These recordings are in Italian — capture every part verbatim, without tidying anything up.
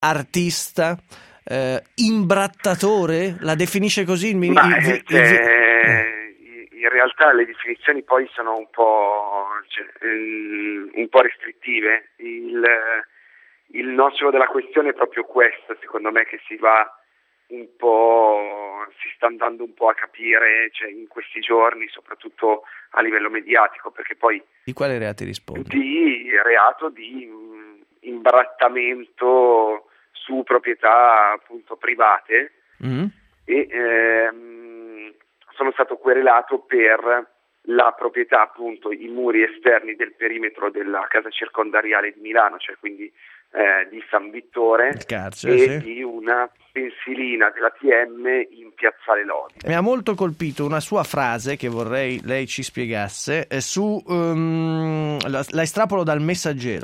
artista, eh, imbrattatore? La definisce così? Il, il, Ma, il, il, eh, in realtà le definizioni poi sono un po', cioè, un po' restrittive. Il, il nocciolo della questione è proprio questo, secondo me, che si va un po', si sta andando un po' a capire, cioè, in questi giorni, soprattutto a livello mediatico, perché poi di quale reati risponde? Di reato di imbrattamento su proprietà appunto private, mm. e ehm, sono stato querelato per la proprietà, appunto i muri esterni del perimetro della casa circondariale di Milano, cioè quindi eh, di San Vittore, carcere, e sì. di una pensilina della T M in Piazzale Lodi. Mi ha molto colpito una sua frase che vorrei lei ci spiegasse, eh, su um, la, la estrapolo dal Messaggero.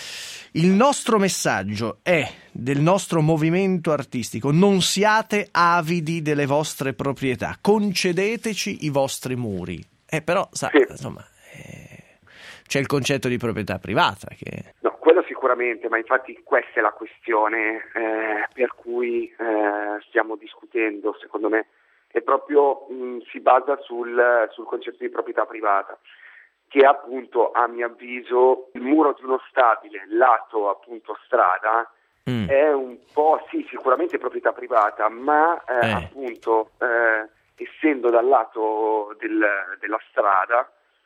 Il nostro messaggio è del nostro movimento artistico: non siate avidi delle vostre proprietà, concedeteci i vostri muri. Eh, però, sa, sì. insomma, eh, c'è il concetto di proprietà privata che... No, quello sicuramente, ma infatti questa è la questione eh, per cui eh, stiamo discutendo, secondo me, è proprio mh, si basa sul, sul concetto di proprietà privata, che è appunto, a mio avviso, il muro di uno stabile lato appunto strada, mm. è un po', sì, sicuramente proprietà privata, ma eh, eh. appunto eh, essendo dal lato del, della strada,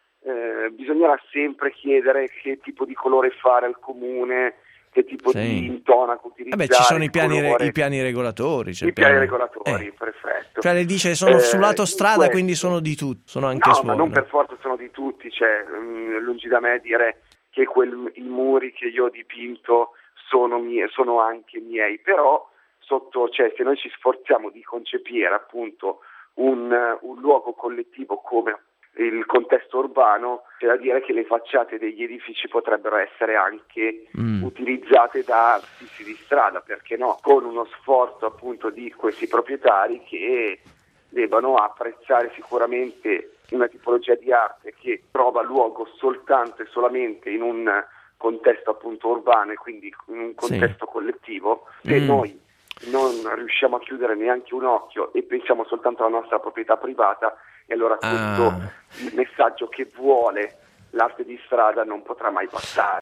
eh, bisognerà sempre chiedere che tipo di colore fare al comune, che tipo sì. di intonaco utilizzare. Vabbè, ci sono i piani, re, i piani regolatori. I piani piano... regolatori, eh. perfetto. Cioè le dice sono eh, sul lato strada, questo. Quindi sono di tutti, sono anche no, suoi. No, ma non per forza sono di tutti, cioè mh, lungi da me dire che quel, i muri che io ho dipinto sono, mie, sono anche miei, però sotto, cioè, se noi ci sforziamo di concepire appunto un, un luogo collettivo come il contesto urbano, c'è da dire che le facciate degli edifici potrebbero essere anche mm. utilizzate da artisti di strada, perché no, con uno sforzo appunto di questi proprietari che debbano apprezzare sicuramente una tipologia di arte che trova luogo soltanto e solamente in un contesto appunto urbano e quindi in un contesto sì. collettivo. Se mm. noi non riusciamo a chiudere neanche un occhio e pensiamo soltanto alla nostra proprietà privata, e allora questo ah. il messaggio che vuole l'arte di strada non potrà mai passare.